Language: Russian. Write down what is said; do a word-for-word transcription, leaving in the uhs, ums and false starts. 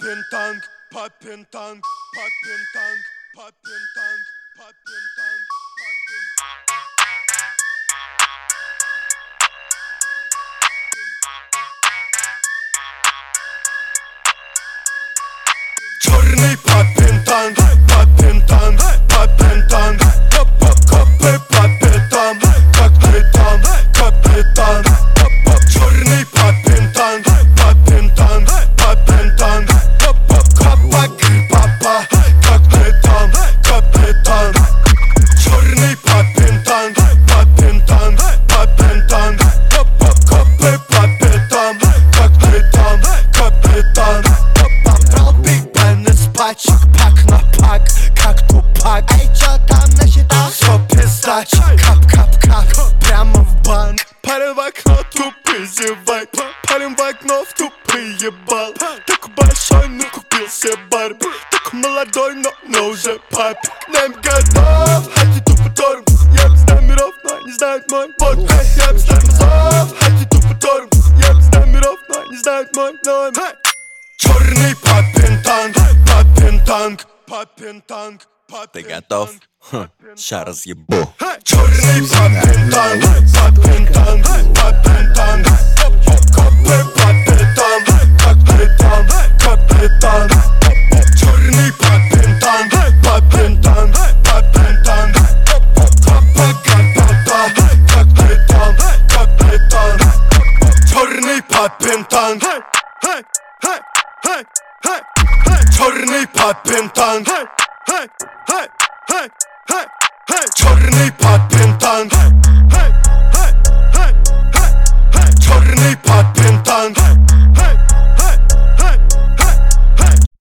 Папин танк, папин танк, папин танк, папин танк, папин танк, папин танк. Черный папин танк, папин танк, папин танк. Капитан, капитан, капитан. Черный папин танк, папин танк, папин танк. Папа, папа, капитан, капитан. Черный папин танк, папин танк, папин танк. Капитан, капитан, капитан. Брал Биг Бен из пачек, пак на пак, как Тупак. Эй, чё там насчитал? Все пиздач, кап-кап-кап, прямо в банк. Парень в окно, тупый зевай. Парень в окно, в тупый ебал. Такой большой, но купил себе Барби. Такой молодой, но, но уже папик. Нам годов, хаки тупо торм. Я без номеров, но они знают мой. Вот, эй, я без тормозов, хаки тупо торм. Я без номеров, но они знают мой номер. Черный папин танк, папин танк, папин танк. Ты готов? Хм, ща разъебу. Черный папин танк, папин танк, папин танк. Капитан, капитан, капитан. Черный папин танк, папин танк, папин танк. Папа, папа, капитан, капитан. Черный папин танк. Черный папин танк. Черный папин танк.